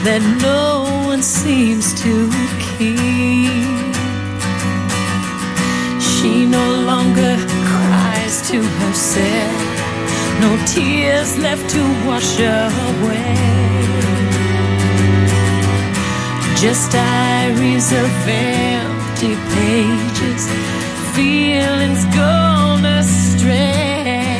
that no one seems to keep. She no longer cries to herself, no tears left to wash away. Just diaries of empty pages, feelings gone astray.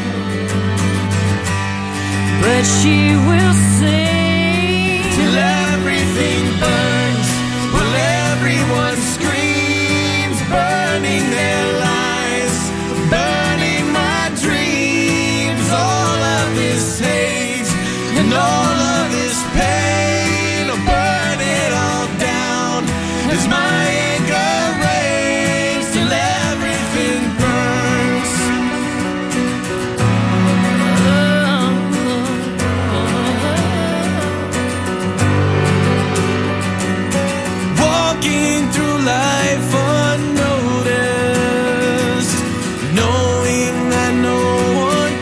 But she will sing till everything burns, while everyone screams, burning their lives, burning my dreams. All of this hate and all of this pain, I'll burn it all down as my anger rains till everything burns. Walking through life unnoticed, knowing that no one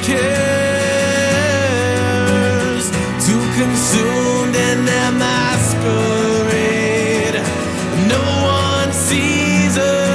cares, too consumed in their masquerade, no one sees her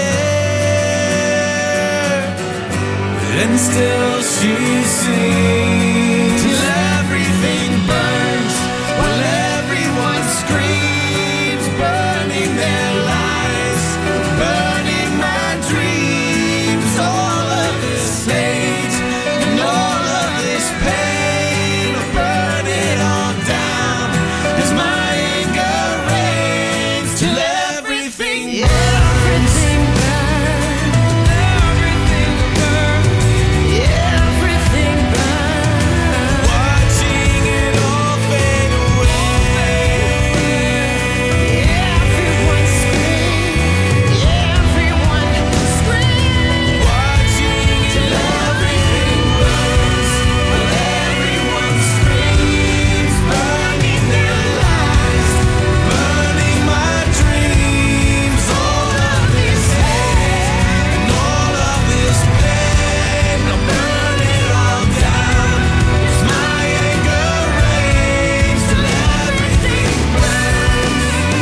there, and still she sings till everything burns, while everyone screams, burning their lives, burning my dreams. All of this hate and all of this pain, I'll burn it all down as my anger reigns till everything burns. Everything burns. Everything burns. Everything burns. Watching it all fade away. Everyone scream. Everyone scream. Watching till everything burns, while everyone screams, burning their lives, burning my dreams. All of this hate and all of this pain, I'll burn it all down as my anger reigns till everything burns.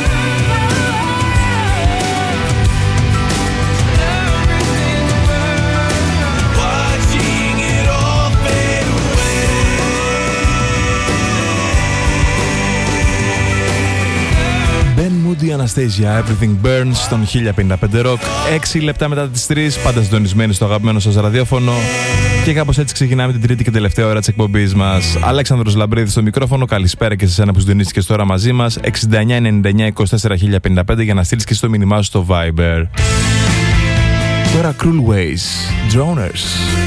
Everything burns. Watching it all fade away. Ben Moody, Anastasia, Everything Burns στον 1055 Rock. 6 λεπτά μετά τις 3, πάντα συντονισμένοι στο αγαπημένο σας ραδιόφωνο. Και κάπως έτσι ξεκινάμε την τρίτη και τελευταία ώρα της εκπομπής μας. Αλέξανδρος Λαμπρίδης στο μικρόφωνο. Καλησπέρα και σε εσένα που συντονίστηκες τώρα μαζί μας. 6999-24 για να στείλεις και στο μήνυμά σου στο Viber. Τώρα Cruel Ways, Droners.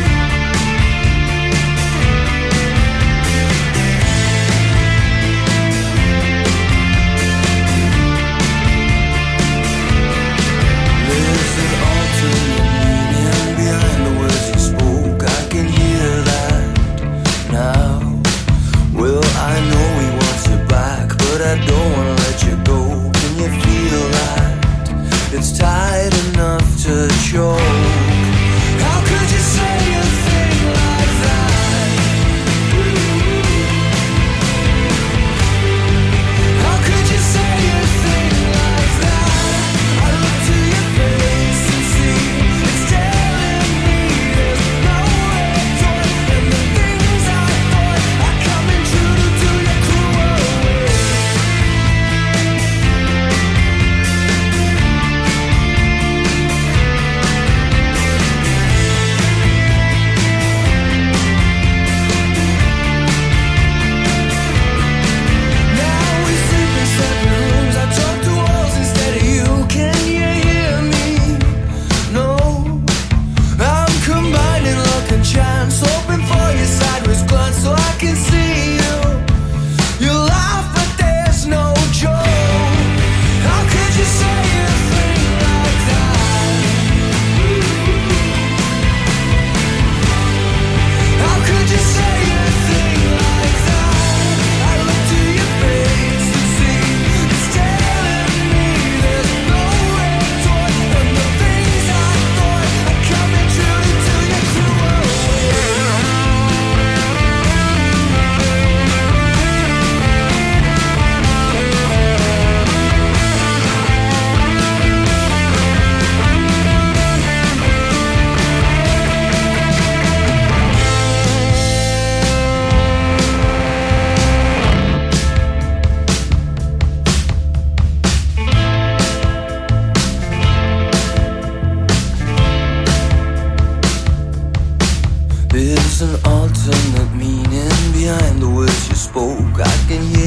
There's an alternate meaning behind the words you spoke. I can hear that now. Well, I know he wants you back, but I don't want to let you go. Can you feel that? It's tight enough to choke. How could you say you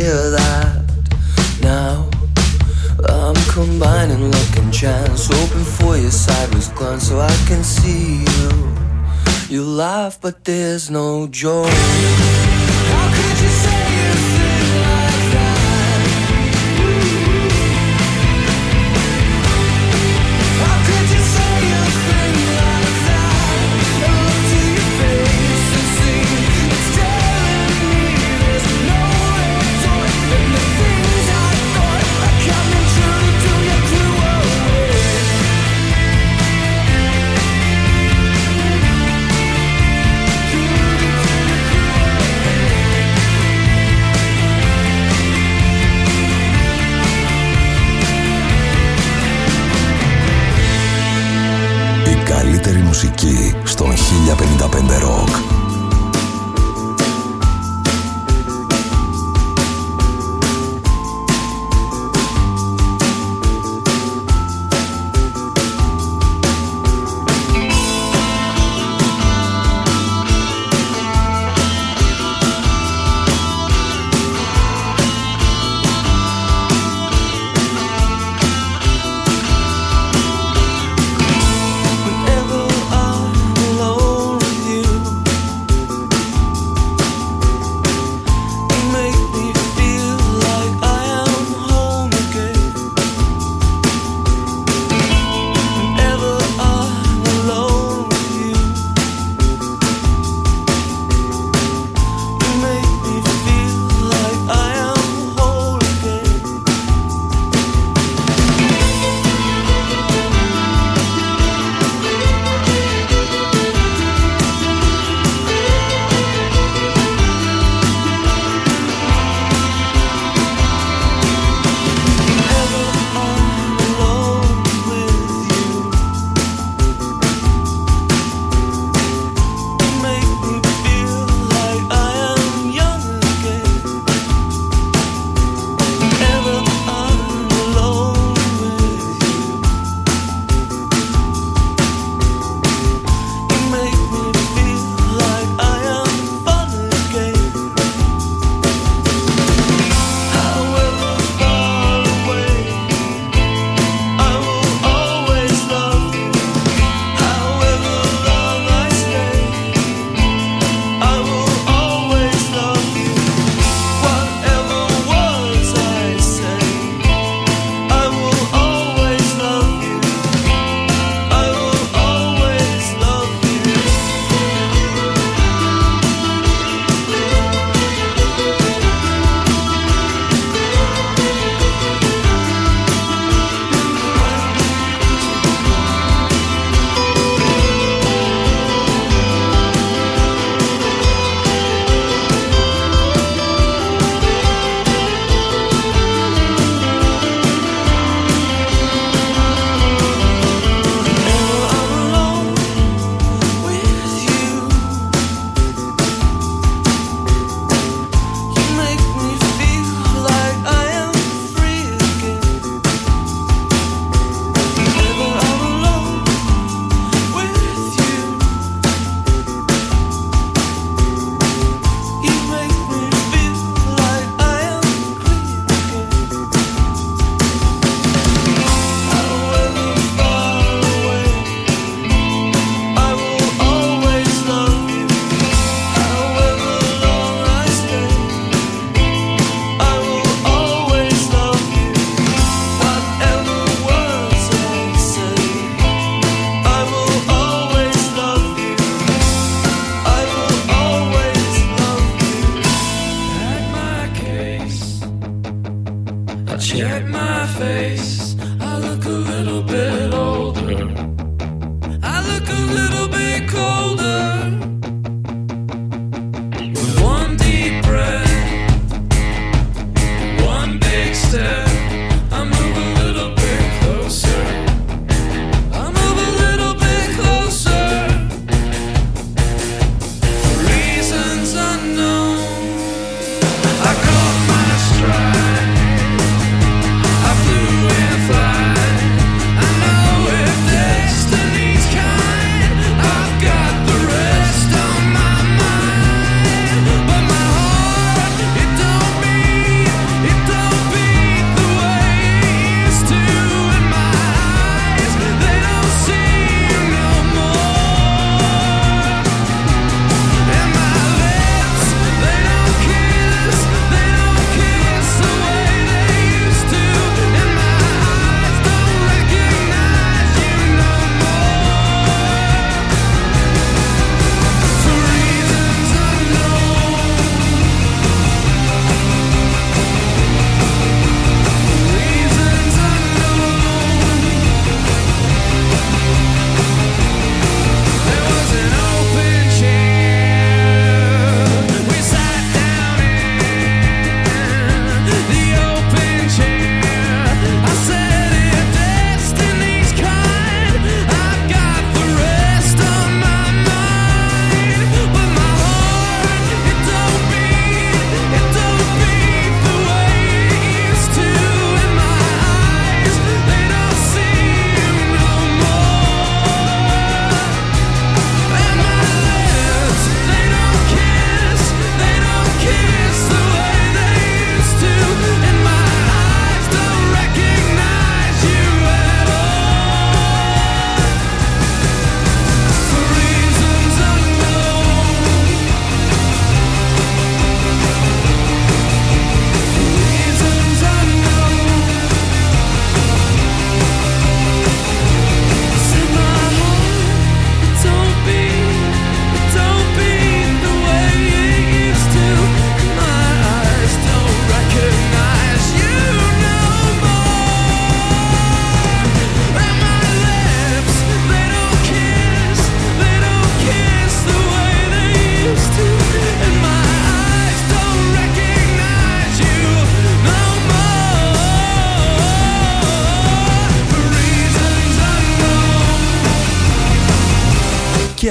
hear that now. I'm combining luck and chance, hoping for your sideways glance so I can see you. You laugh but there's no joy. How could you say a thing like that? How could you say a thing like that? And look to your face and see it's telling me there's no joy. And the things I thought are coming true till you flew away. Καλύτερη μουσική στον 1055 Rock. Rest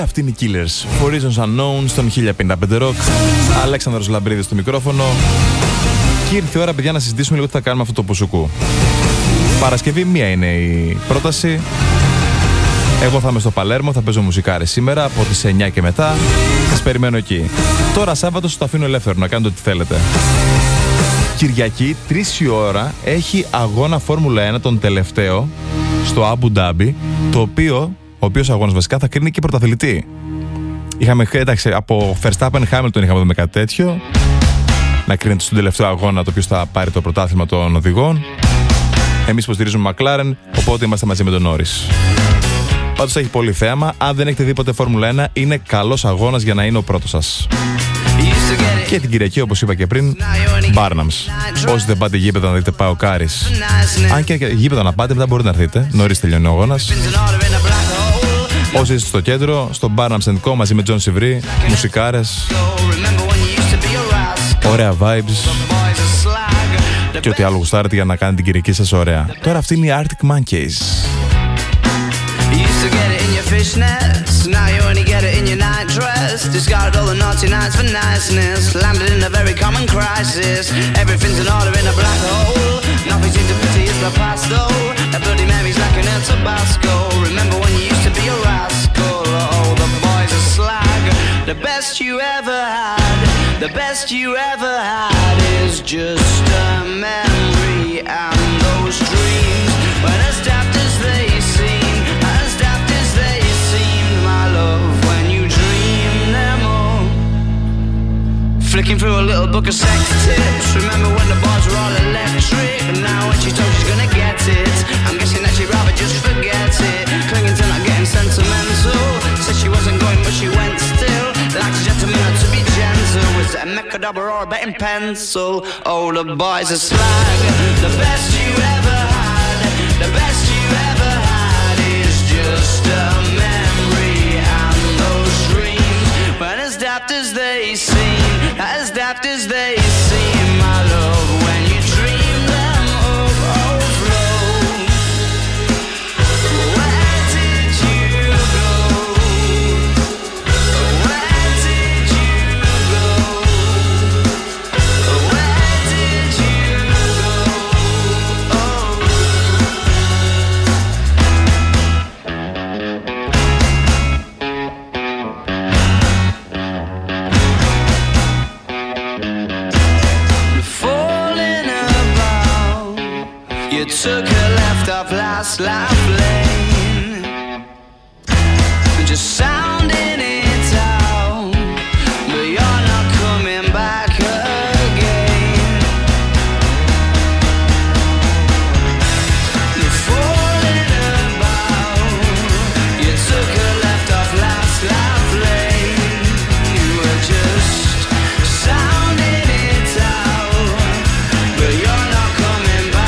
αυτοί είναι οι Killers. For Reasons Unknown στον 1055 Rock. Αλέξανδρος Λαμπρίδης στο μικρόφωνο. Και ήρθε η ώρα, παιδιά, να συζητήσουμε λίγο τι θα κάνουμε αυτό το πουσουκού. Παρασκευή, μία είναι η πρόταση. Εγώ θα είμαι στο Παλέρμο, θα παίζω μουσικάρες σήμερα από τις 9 και μετά. Σας περιμένω εκεί. Τώρα Σάββατο σας το αφήνω ελεύθερο να κάνετε ό,τι θέλετε. Κυριακή, 3 η ώρα, έχει αγώνα Φόρμουλα 1, τον τελευταίο, στο Αμπου Ντάμπι, ο οποίος αγώνας βασικά θα κρίνει και πρωταθλητή. Είχαμε, εντάξει, από Verstappen Hamilton είχαμε δει κάτι τέτοιο. Να κρίνεται στον τελευταίο αγώνα το οποίος θα πάρει το πρωτάθλημα των οδηγών. Εμείς υποστηρίζουμε McLaren, οπότε είμαστε μαζί με τον Norris. Πάντως έχει πολύ θέαμα. Αν δεν έχετε δει ποτέ Φόρμουλα 1, είναι καλός αγώνας για να είναι ο πρώτος σας. Και την Κυριακή, όπως είπα και πριν, Barnums. Όσοι δεν πάτε γήπεδο να δείτε Πάο Κάρις. Αν και γήπεδο να πάτε, μετά μπορείτε να έρθετε. Νωρίς τελειώνει ο αγώνας. Όσοι είστε στο κέντρο, στο Barnums & Co μαζί με John Sivry, μουσικάρες, ωραία vibes και ό,τι άλλο γουστάρετε για να κάνετε την Κυριακή σας ωραία. Τώρα αυτή είναι η Arctic Monkeys. To get it in your fishnets, now you only get it in your night dress. Discarded all the naughty nights for niceness, landed in a very common crisis. Everything's in order in a black hole. Nothing seems to pity is the past though. A Bloody Mary's like an El Tabasco. Remember when you used to be a rascal? Oh, the boys are slag. The best you ever had, the best you ever had is just a memory. And those dreams, when as daft as they seem, flicking through a little book of sex tips. Remember when the bars were all electric? And now when she told she's gonna get it, I'm guessing that she'd rather just forget it. Clinging to not getting sentimental. Said she wasn't going but she went still. Like a gentleman had to be gentle. Was it a Mechadabra or a betting pencil? Oh, the boys are slag. The best you ever had, the best you ever had is just a memory. And those dreams, when as daft as they seem, as daft as they seem, my love, when you dream them of overflow. Where did you go? Where did you go? Where did you go? Oh. You took a left off last life lane, just sounding it out, but you're not coming back again. You're falling about. You took a left off last life lane. You were just sounding it out, but you're not coming back.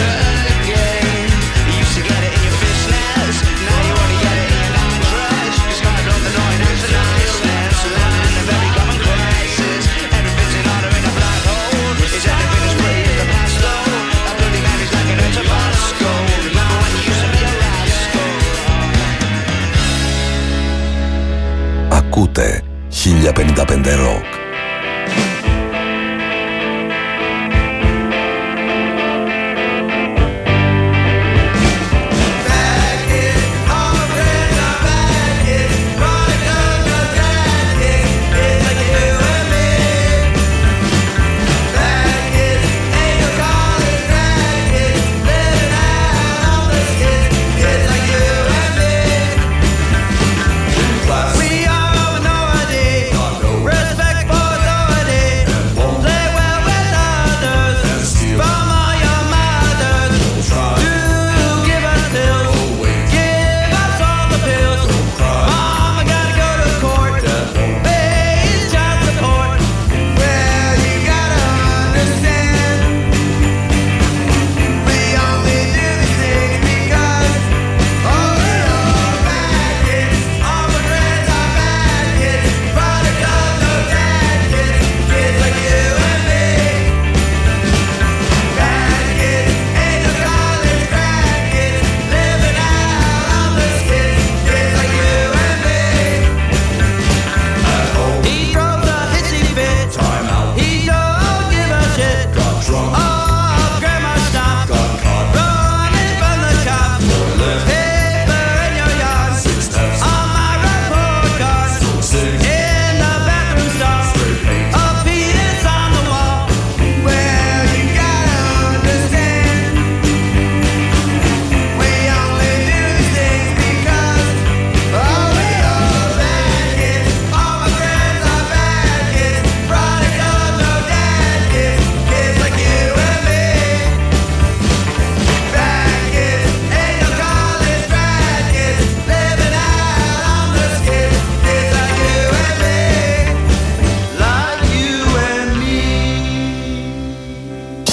Ακούτε 1055 Rock. We are nowadays, respect for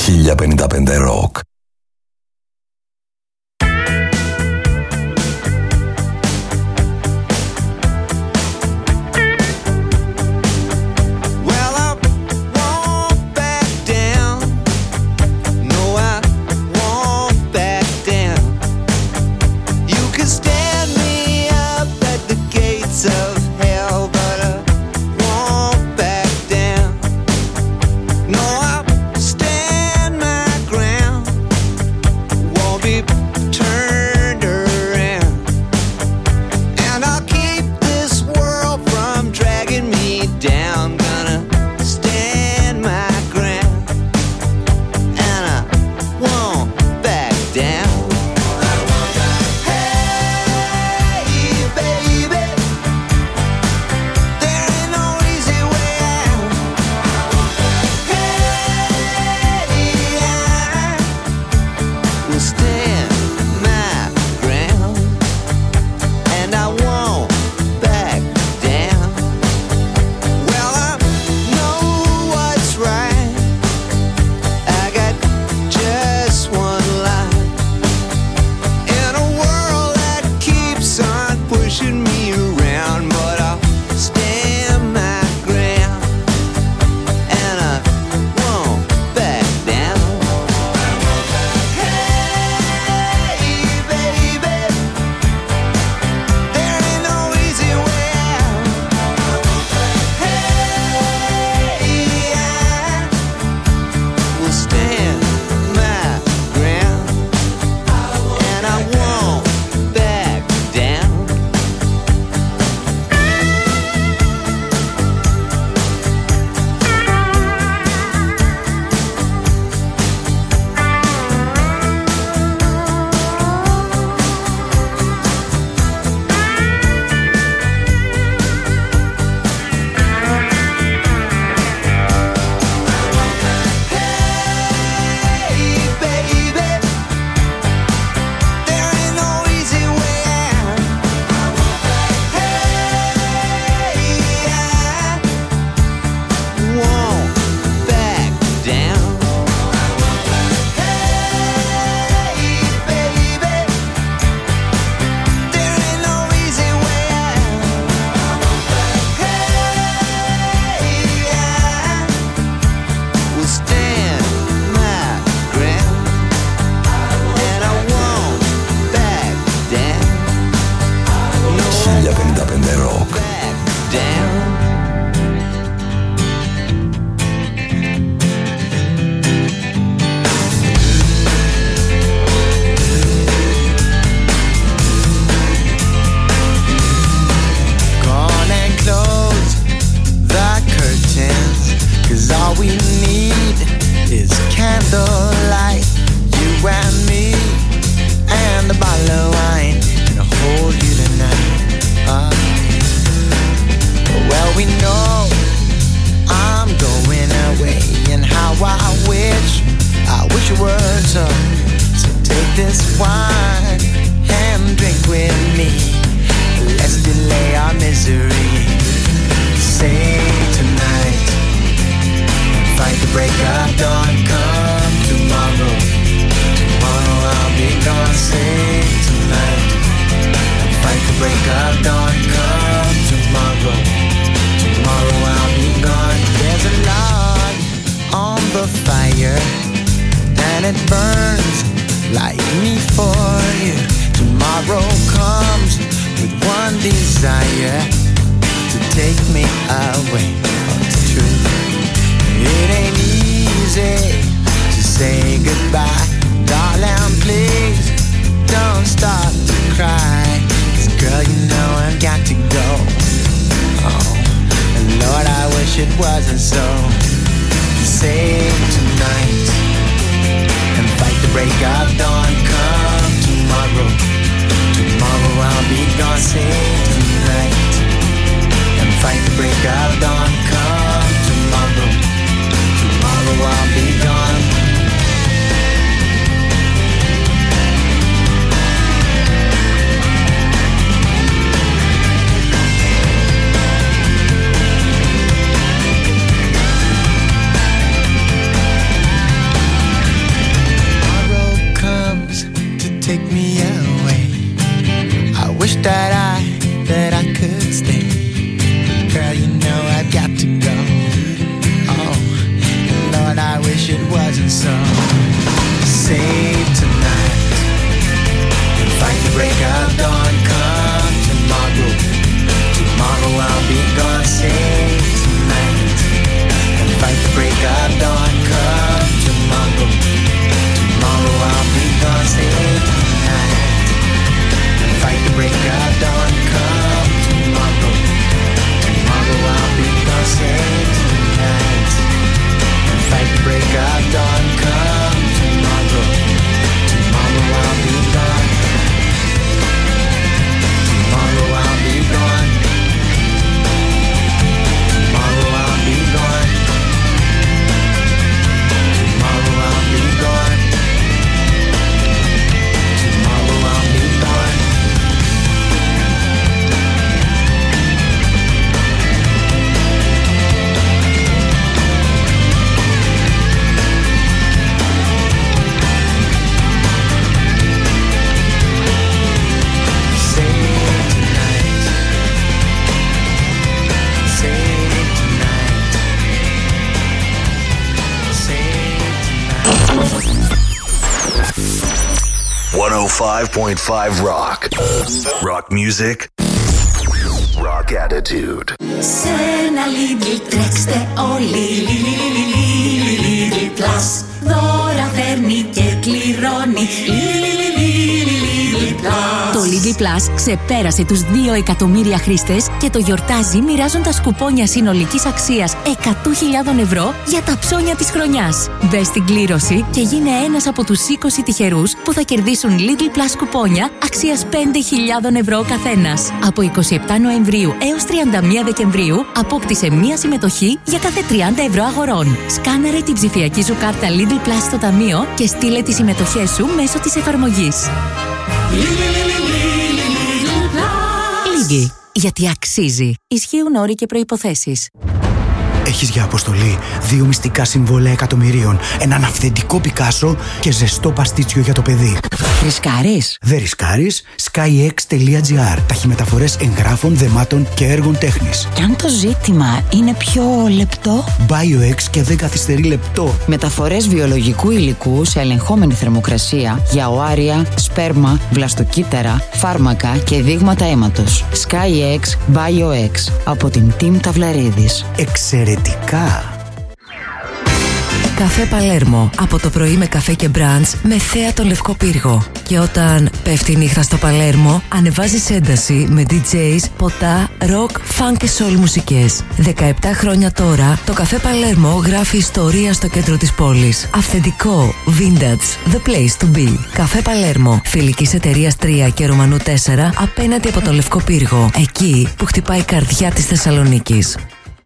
1055 Rock. Save tonight and fight the break of dawn. Come tomorrow, tomorrow I'll be gone. Save tonight and fight the break of dawn. Come tomorrow, tomorrow I'll be gone. Save tonight and fight the break of dawn. Come tomorrow, tomorrow I'll be gone. Save tonight and fight the break of dawn. Come tomorrow, tomorrow I'll be gone. Tomorrow I'll be gone. Tomorrow I'll be gone. Tomorrow I'll be gone. Tomorrow I'll be gone. Save tonight. Save tonight. 105.5 Rock. Rock music. Rock attitude. Σε ένα Lidl τρέξτε όλοι. Lidl Plus. Δώρα φέρνει και κληρώνει. Lidl Plus. Το Lidl Plus ξεπέρασε τους 2 εκατομμύρια χρήστες και το γιορτάζει μοιράζοντας κουπόνια συνολικής αξίας 100.000 ευρώ για τα ψώνια της χρονιάς. Μπες στην κλήρωση και γίνε ένας από τους 20 τυχερούς που θα κερδίσουν Lidl Plus κουπόνια αξίας 5.000 ευρώ ο καθένας. Από 27 Νοεμβρίου έως 31 Δεκεμβρίου απόκτησε μία συμμετοχή για κάθε 30 ευρώ αγορών. Σκάναρε την ψηφιακή σου κάρτα Lidl Plus στο ταμείο και στείλε τις συμμετοχές σου μέσω της εφαρμογής. Λίγκι, γιατί αξίζει. Ισχύουν όροι και προϋποθέσεις. Έχεις για αποστολή 2 μυστικά συμβόλαια εκατομμυρίων, έναν αυθεντικό Πικάσο και ζεστό παστίτσιο για το παιδί. Ρισκάρεις? Δεν ρισκάρεις. skyx.gr. Ταχυμεταφορές εγγράφων, δεμάτων και έργων τέχνης. Κι αν το ζήτημα είναι πιο λεπτό? BioX και δεν καθυστερεί λεπτό. Μεταφορές βιολογικού υλικού σε ελεγχόμενη θερμοκρασία για οάρια, σπέρμα, βλαστοκύτταρα, φάρμακα και δείγματα αίματος. SkyX BioX από την Team Ταυλαρίδης. Εξαιρετικά! Καφέ Παλέρμο. Από το πρωί με καφέ και μπραντς με θέα το Λευκό Πύργο. Και όταν πέφτει η νύχτα στο Παλέρμο, ανεβάζεις ένταση με DJs, ποτά, rock, funk και soul μουσικές. 17 χρόνια τώρα, το καφέ Παλέρμο γράφει ιστορία στο κέντρο της πόλης. Αυθεντικό, vintage, the place to be. Καφέ Παλέρμο, φιλικής εταιρείας 3 και Ρωμανού 4, απέναντι από το Λευκό Πύργο. Εκεί που χτυπάει η καρδιά της Θεσσαλονίκης.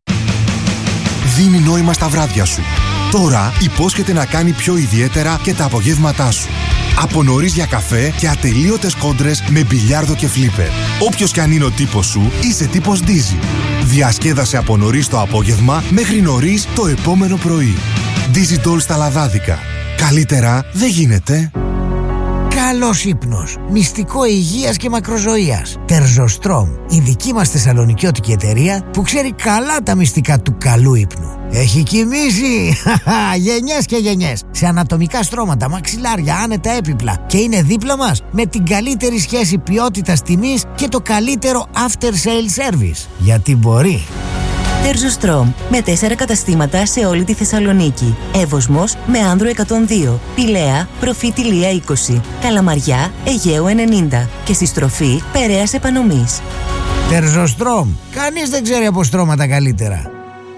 Δίνει νόημα στα βράδια σου. Τώρα υπόσχεται να κάνει πιο ιδιαίτερα και τα απογεύματά σου. Από νωρίς για καφέ και ατελείωτες κόντρες με μπιλιάρδο και φλίπερ. Όποιος κι αν είναι ο τύπος σου, είσαι τύπος Dizzy. Διασκέδασε από νωρίς το απόγευμα μέχρι νωρίς το επόμενο πρωί. Dizzy Doll στα λαδάδικα. Καλύτερα δεν γίνεται. Καλός ύπνος, μυστικό υγείας και μακροζωίας. Τερζοστρόμ, η δική μας θεσσαλονικιώτικη εταιρεία που ξέρει καλά τα μυστικά του καλού ύπνου. Έχει κοιμήσει γενιές και γενιές σε ανατομικά στρώματα, μαξιλάρια, άνετα έπιπλα και είναι δίπλα μας με την καλύτερη σχέση ποιότητας τιμής και το καλύτερο after sale service. Γιατί μπορεί. Τερζοστρόμ, με 4 καταστήματα σε όλη τη Θεσσαλονίκη. Εύωσμος με Άνδρο 102, Πηλαία, Προφήτη Λία 20, Καλαμαριά, Αιγαίου 90 και στη στροφή Περαίας Επανομής. Τερζοστρόμ, κανείς δεν ξέρει από στρώματα καλύτερα.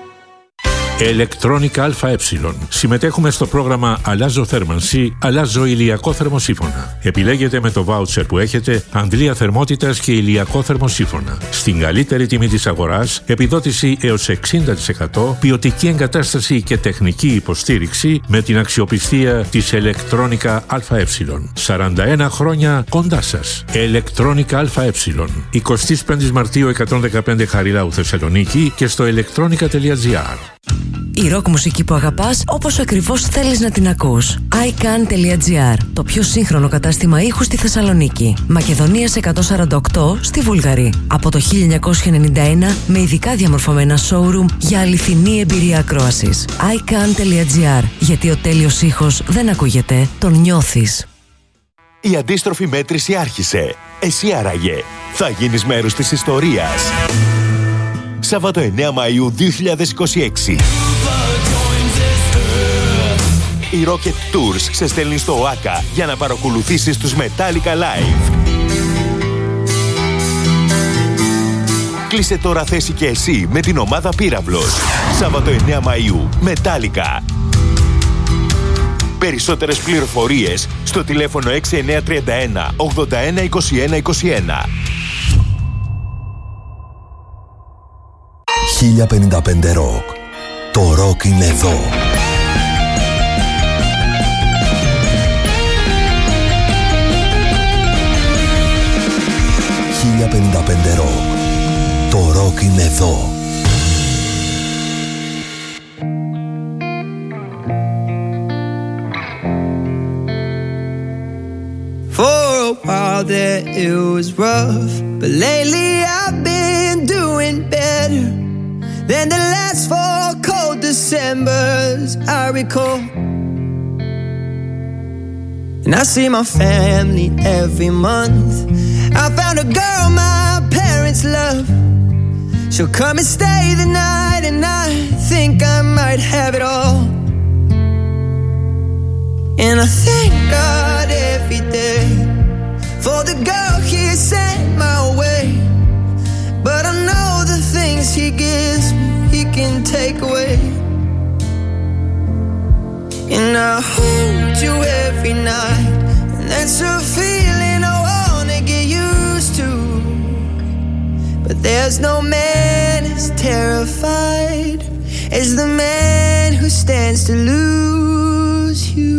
Electronica ΑΕ. Συμμετέχουμε στο πρόγραμμα Αλλάζω θέρμανση, αλλάζω ηλιακό θερμοσύφωνα. Επιλέγετε με το βάουτσερ που έχετε αντλία θερμότητας και ηλιακό θερμοσύφωνα. Στην καλύτερη τιμή της αγοράς, επιδότηση έως 60%, ποιοτική εγκατάσταση και τεχνική υποστήριξη με την αξιοπιστία της Electronica ΑΕ. 41 χρόνια κοντά σας. Electronica ΑΕ. 25 Μαρτίου 115 Χαριλάου Θεσσαλονίκη και στο electronica.gr. Η ροκ μουσική που αγαπάς όπως ακριβώς θέλεις να την ακούς. iCan.gr, το πιο σύγχρονο κατάστημα ήχου στη Θεσσαλονίκη. Μακεδονίας 148 στη Βουλγαρή. Από το 1991 με ειδικά διαμορφωμένα showroom για αληθινή εμπειρία ακρόασης. iCan.gr, γιατί ο τέλειος ήχος δεν ακούγεται, τον νιώθεις. Η αντίστροφη μέτρηση άρχισε. Εσύ άραγε θα γίνεις μέρος της ιστορίας. Σάββατο 9 Μαΐου 2026. Η Rocket Tours σε στέλνει στο ΟΑΚΑ για να παρακολουθήσεις τους Metallica Live. Κλείσε τώρα θέση και εσύ με την ομάδα Πύραυλος. Σάββατο 9 Μαΐου, Metallica. Περισσότερες πληροφορίες στο τηλέφωνο 6931 81 21 21. 1055 Rock. Το ροκ είναι εδώ. «1055 Rock». Το ροκ είναι εδώ. For a while there it was rough, but lately I've been doing better than the last 4 cold Decembers I recall. And I see my family every month. I found a girl my parents love. She'll come and stay the night, and I think I might have it all. And I thank God every day for the girl He sent my way. But I know the things He gives me, He can take away. And I hold you every night, and that's a feeling I wanna get used to. But there's no man as terrified as the man who stands to lose you.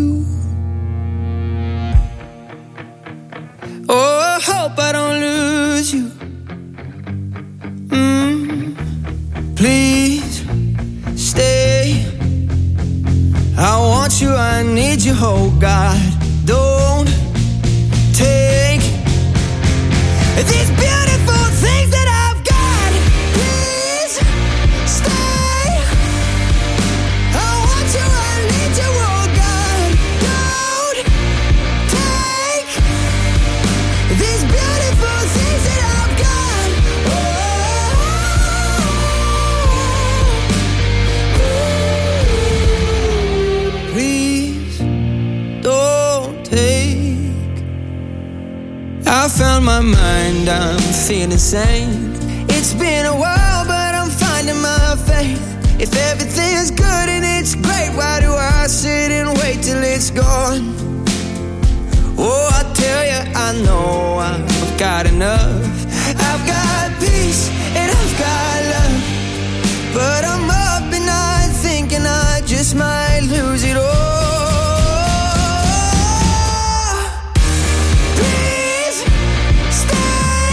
Oh, I hope I don't lose you. Please stay. I want you, I need you, oh God. Don't take these beautiful things that I've got. Please stay. I want you, I need you, oh God. Don't take these beautiful things that I've got. Please don't take. I found my mind, I'm feeling sane. It's been a while, but I'm finding my faith. If everything's good and it's great, why do I sit and wait till it's gone? Oh, I tell you, I know I've got enough. I've got peace and I've got love. But I'm up at night thinking I just might lose it all. Please stay.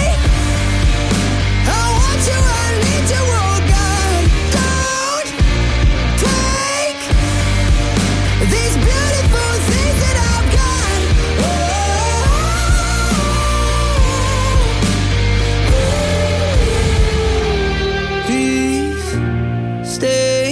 I want you, I need you, oh God. Don't take these beautiful things that I've got. Please stay.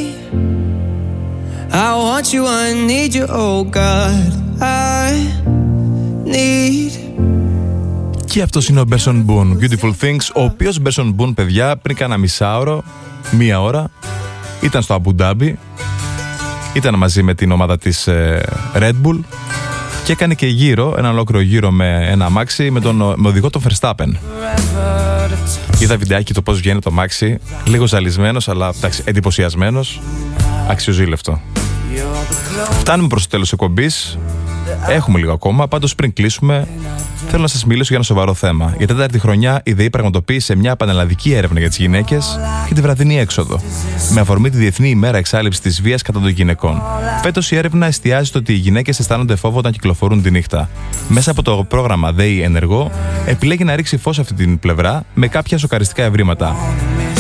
I want you, I need you, oh God. I need. Και αυτός είναι ο Μπέρσον Μπουν, Beautiful Things, ο οποίος Μπέρσον Μπουν, παιδιά, πριν κάνα μισάωρο, μία ώρα, ήταν στο Αμπου Ντάμπι, ήταν μαζί με την ομάδα της Red Bull και έκανε και γύρο, ένα ολόκληρο γύρο με ένα αμάξι με οδηγό τον Verstappen. Είδα βιντεάκι το πώς βγαίνει το αμάξι, λίγο ζαλισμένος, αλλά εντυπωσιασμένος, αξιοζήλευτο. Φτάνουμε προς το τέλος εκπομπής. Έχουμε λίγο ακόμα, πάντως πριν κλείσουμε, θέλω να σας μιλήσω για ένα σοβαρό θέμα. Για τέταρτη χρονιά η ΔΕΗ πραγματοποίησε μια πανελλαδική έρευνα για τις γυναίκες και τη βραδινή έξοδο, με αφορμή τη Διεθνή ημέρα εξάλειψης της βίας κατά των γυναικών. Φέτος η έρευνα εστιάζει στο ότι οι γυναίκες αισθάνονται φόβο όταν κυκλοφορούν τη νύχτα. Μέσα από το πρόγραμμα ΔΕΗ Ενεργό, επιλέγει να ρίξει φως σε αυτή την πλευρά με κάποια σοκαριστικά ευρήματα.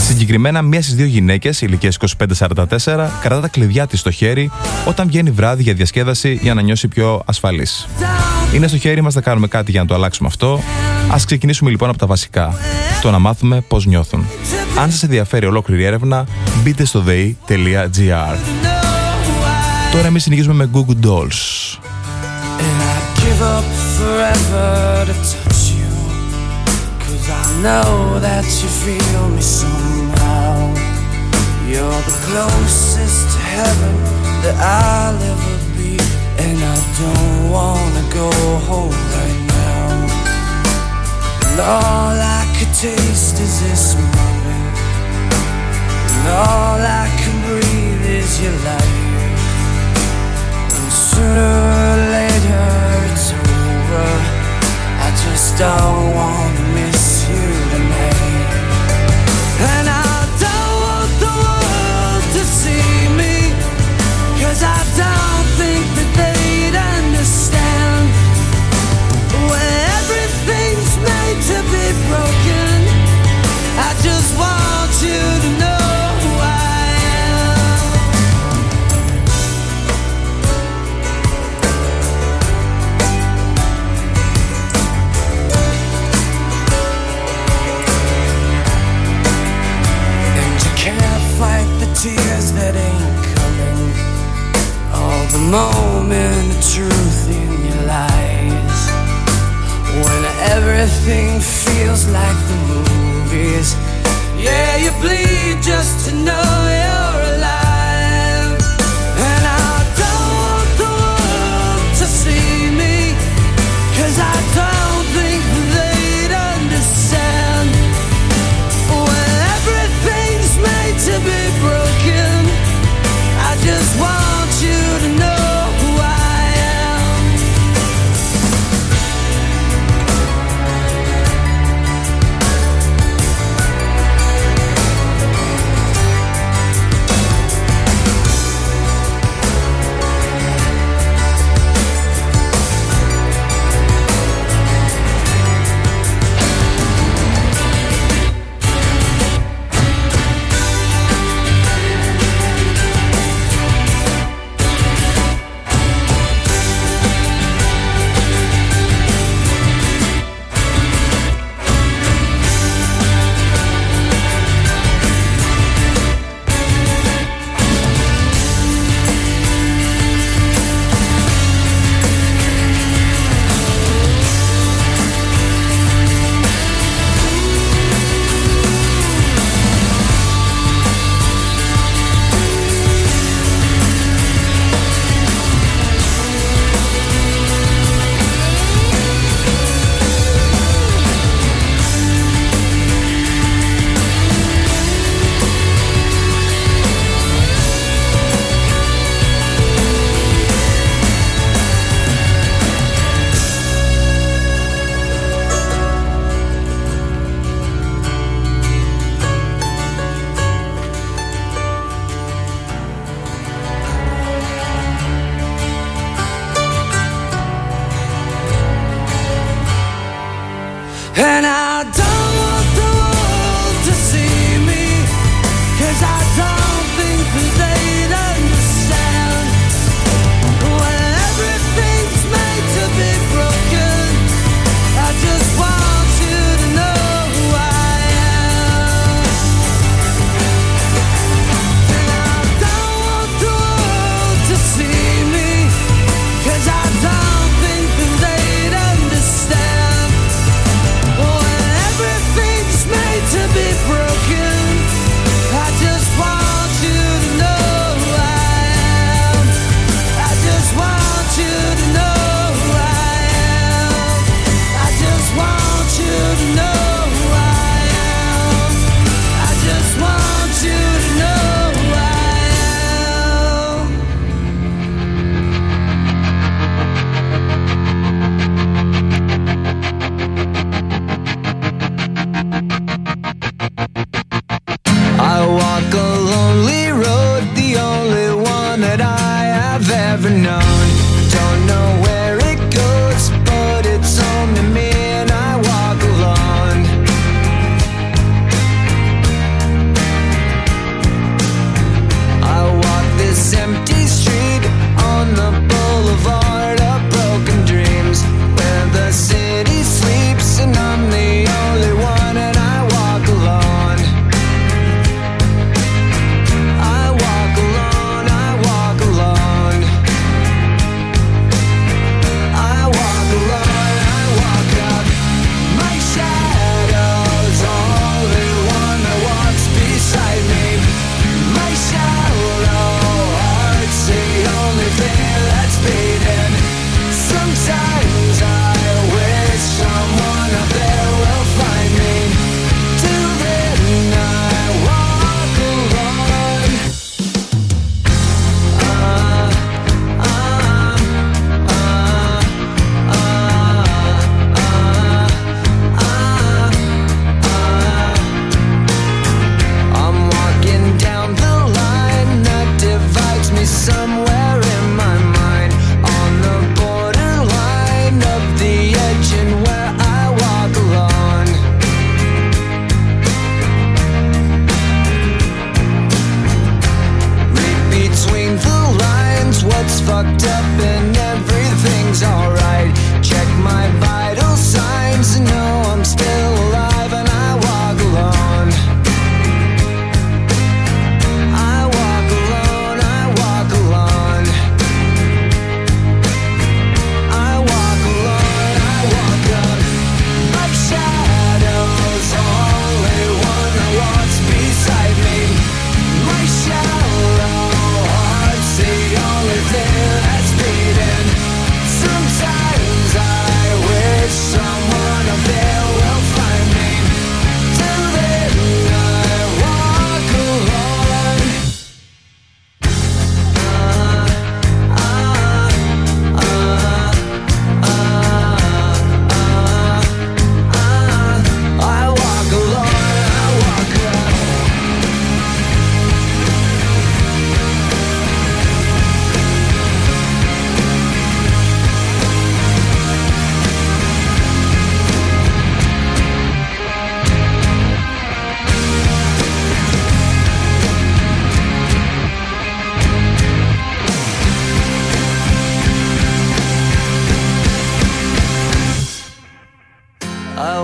Συγκεκριμένα, μία στις δύο γυναίκες ηλικίας 25-44 κρατά τα κλειδιά της στο χέρι όταν βγαίνει βράδυ για διασκέδαση για να νιώσει πιο ασφαλής. Είναι στο χέρι μας να κάνουμε κάτι για να το αλλάξουμε αυτό. Ας ξεκινήσουμε λοιπόν από τα βασικά. Το να μάθουμε πώς νιώθουν. Αν σας ενδιαφέρει ολόκληρη έρευνα, μπείτε στο dei.gr. Τώρα εμείς συνεχίζουμε με Goo Goo Dolls. Give up forever to touch you, 'cause I know that you feel me somehow. You're the closest to heaven that I'll ever be, and I don't wanna go home right now. And all I could taste is this moment, and all I can breathe is your light. And sooner or later it's over, I just don't wanna miss you tonight. And I don't want the world to see me, 'cause I don't think that they'd understand. When everything's made to be broken, I just want you to know who I am. And you can't fight the tears that ain't coming, all the moment of truth in your lies. When everything feels like the movies, yeah, you bleed just to know you're alive. And I don't want the world to see me, 'cause I don't think they'd understand. When everything's made to be broken, I just want you to know who I am.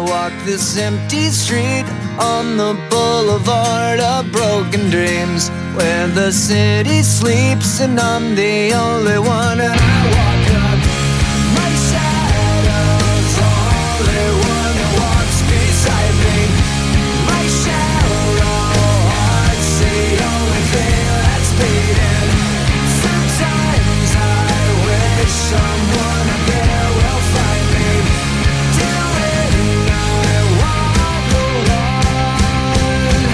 walk this empty street on the boulevard of broken dreams, where the city sleeps and I'm the only one. And I walk up, my shadow's the only one that walks beside me. My shallow heart's the only thing that's beating. Sometimes I wish someone up there will find me, doing I walk alone.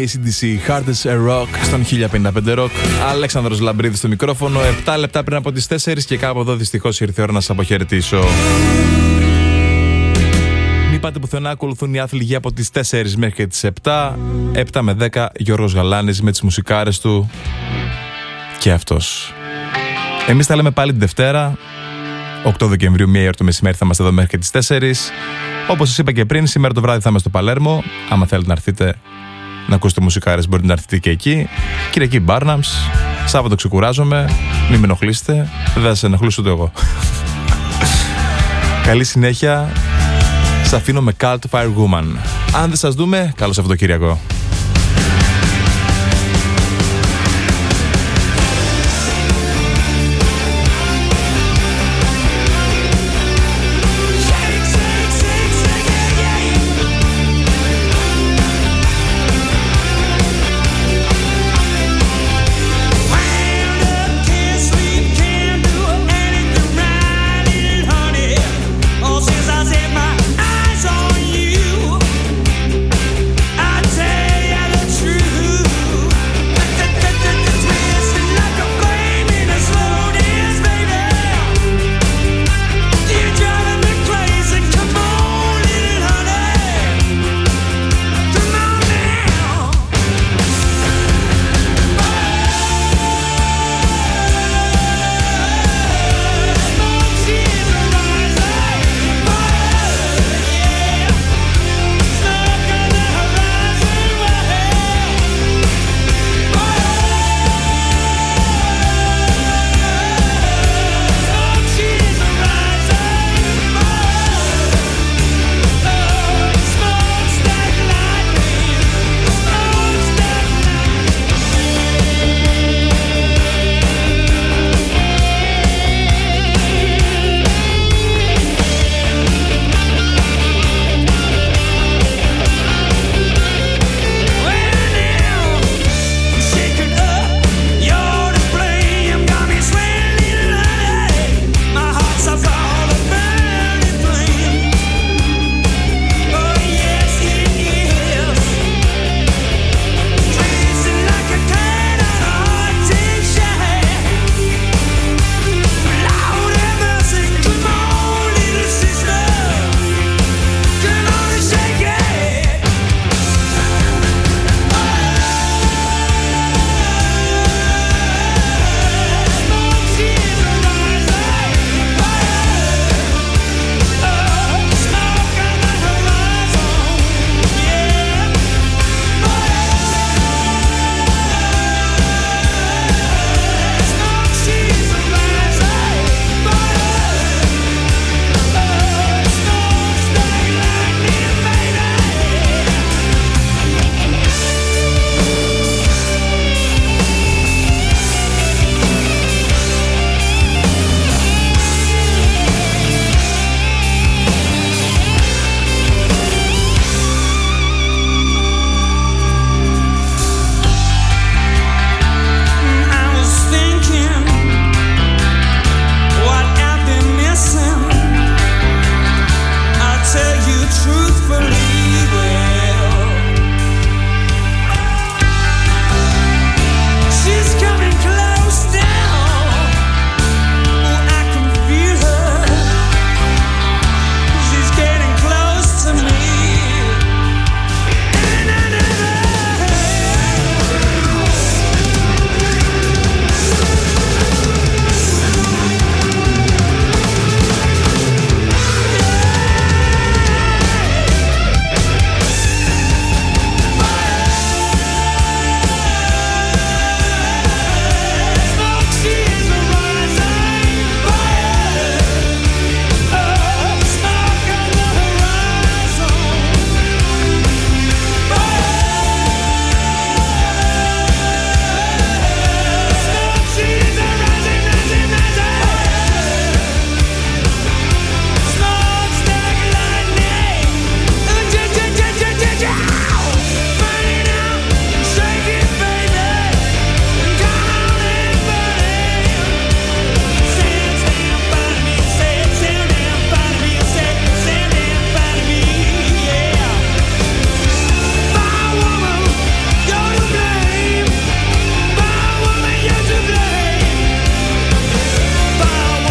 AC/DC Hard as a Rock στον 1055 Rock. Αλέξανδρος Λαμπρίδης στο μικρόφωνο. 7 λεπτά πριν από τις 4 και κάπου εδώ δυστυχώς ήρθε η ώρα να σας αποχαιρετήσω. Μην πάτε πουθενά, ακολουθούν οι άθλοι από τις 4 μέχρι και τις 7. 7 με 10 Γιώργος Γαλάνης με τις μουσικάρες του και αυτός. Εμείς θα λέμε πάλι την Δευτέρα 8 Δεκεμβρίου, 1 ώρα το μεσημέρι θα είμαστε εδώ μέχρι και τις 4. Όπως σας είπα και πριν, σήμερα το βράδυ θα είμαι στο Παλέρμο. Άμα θέλετε να έρθετε να ακούσετε μουσικάρες, μπορείτε να έρθετε και εκεί. Κυριακή Μπάρναμς. Σάββατο ξεκουράζομαι. Μην με ενοχλήσετε. Δεν θα σας ενοχλήσω ούτε εγώ. Καλή συνέχεια. Σας αφήνω με Cult Fire Woman. Αν δεν σας δούμε, καλό Σαββατοκύριακο.